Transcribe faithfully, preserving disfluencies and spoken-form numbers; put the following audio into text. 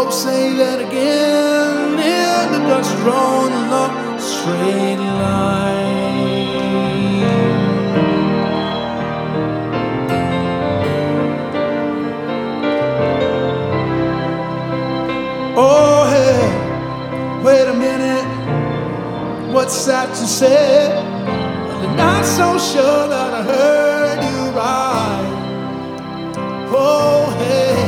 say that again. In the dust drawn along a straight line. Oh hey, wait a minute, what's that you said? I'm not so sure that I heard you right. Oh hey,